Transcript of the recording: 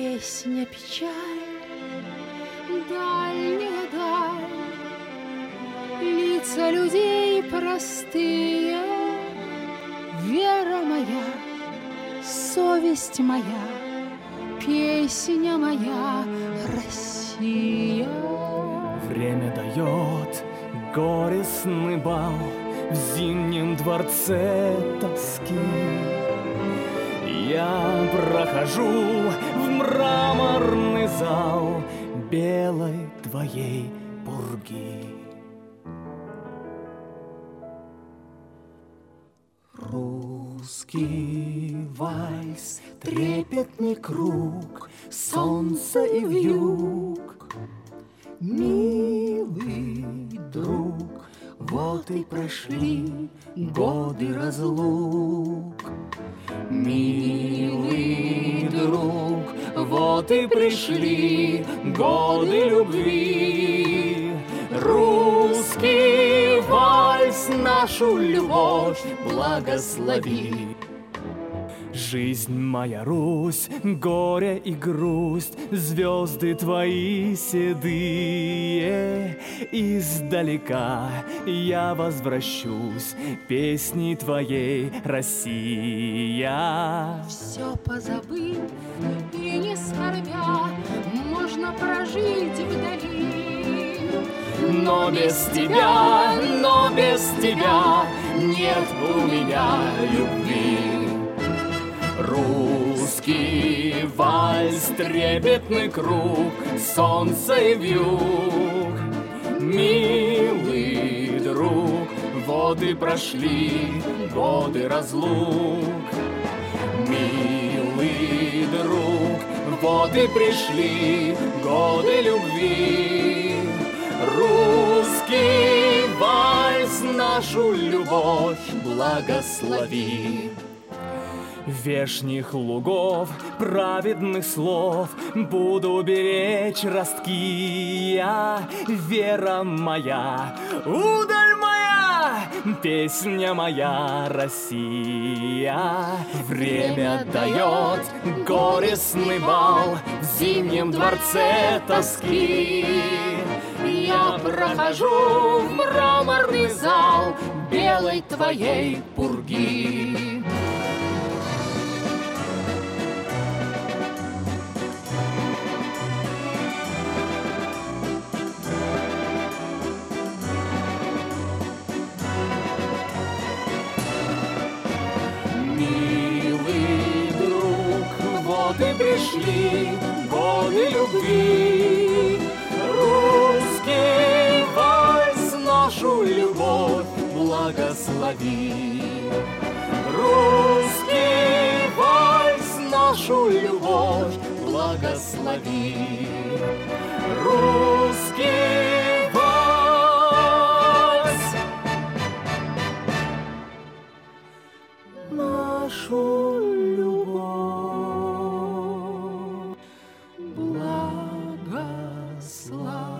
Песня печаль, дальняя даль, лица людей простые, вера моя, совесть моя, песня моя, Россия. Время дает горестный бал в зимнем дворце тоски. Я прохожу в мраморный зал белой твоей пурги. Русский вальс, трепетный круг, солнце и вьюг. Милый друг, вот и прошли годы разлук. Милый друг, вот и пришли годы любви. Русский вальс, нашу любовь благослови. Жизнь моя, Русь, горе и грусть, звезды твои седые. Издалека я возвращусь песней твоей, Россия. Все позабыв и не скорбя, можно прожить вдали. Но без тебя нет у меня любви. Русский вальс, трепетный круг, солнце и вьюг. Милый друг, вот и прошли годы разлук. Милый друг, вот и пришли годы любви. Русский вальс, нашу любовь благослови. Вешних лугов, праведных слов буду беречь ростки я. Вера моя, удаль моя, песня моя, Россия. Время дает горестный бал в зимнем дворце тоски. Я прохожу в мраморный зал белой твоей пурги. Вот и пришли годы любви. Русский вальс, нашу любовь благослови. Русский вальс, нашу любовь благослови. Русский вальс, нашу любовь благослови.